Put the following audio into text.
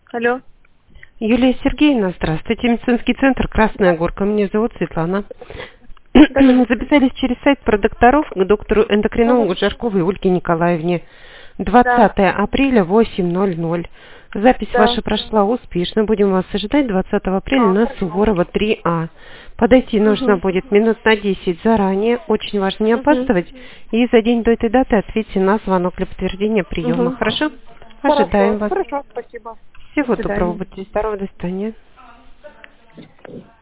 Алло. Юлия Сергеевна, здравствуйте. Медицинский центр «Красная горка». Меня зовут Светлана. Да-да. Записались через сайт про докторов к доктору Ага. эндокринологу Жарковой Ольге Николаевне. Да. 20 апреля, 8:00. Запись Да. ваша прошла успешно. Будем вас ожидать 20 апреля на Хорошо. Суворова 3А. Подойти нужно Угу. будет минут на 10 заранее. Очень важно не Угу. опаздывать. И за день до этой даты ответьте на звонок для подтверждения приема. Угу. Хорошо? Ожидаем Хорошо. вас. Хорошо, спасибо. До Всего доброго. свидания. Будьте здоровы. До свидания.